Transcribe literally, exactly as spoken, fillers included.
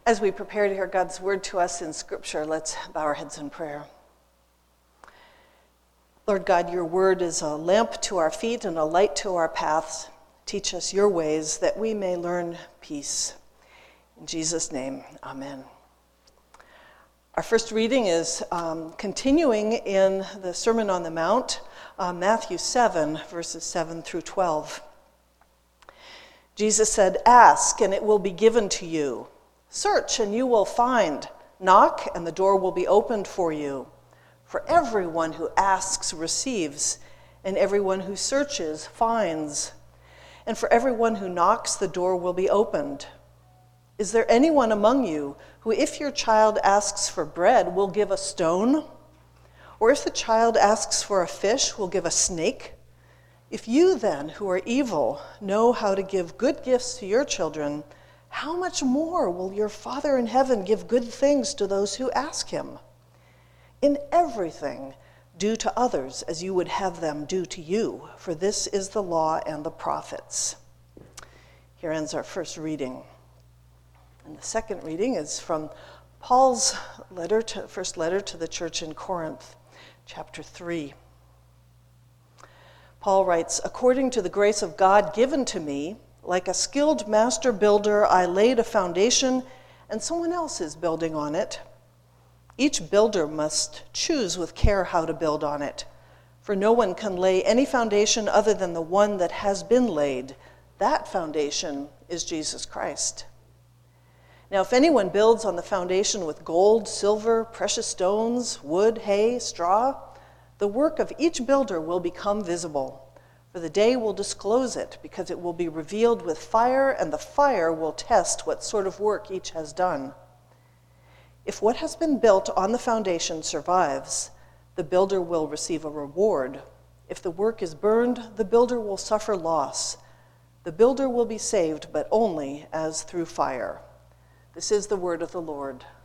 As we prepare to hear God's word to us in Scripture, let's bow our heads in prayer. Lord God, your word is a lamp to our feet and a light to our paths. Teach us your ways that we may learn peace. In Jesus' name, amen. Our first reading is um, continuing in the Sermon on the Mount, uh, Matthew seven, verses seven through twelve. Jesus said, "Ask, and it will be given to you. Search, and you will find. Knock, and the door will be opened for you. For everyone who asks receives, and everyone who searches finds. And for everyone who knocks, the door will be opened. Is there anyone among you who, if your child asks for bread, will give a stone? Or if the child asks for a fish, will give a snake? If you then, who are evil, know how to give good gifts to your children, how much more will your Father in heaven give good things to those who ask him? In everything, do to others as you would have them do to you, for this is the law and the prophets." Here ends our first reading. And the second reading is from Paul's letter to, first letter to the church in Corinth, chapter three. Paul writes, "According to the grace of God given to me, like a skilled master builder, I laid a foundation, and someone else is building on it. Each builder must choose with care how to build on it, for no one can lay any foundation other than the one that has been laid. That foundation is Jesus Christ. Now, if anyone builds on the foundation with gold, silver, precious stones, wood, hay, straw, the work of each builder will become visible. For the day will disclose it, because it will be revealed with fire, and the fire will test what sort of work each has done. If what has been built on the foundation survives, the builder will receive a reward. If the work is burned, the builder will suffer loss. The builder will be saved, but only as through fire." This is the word of the Lord.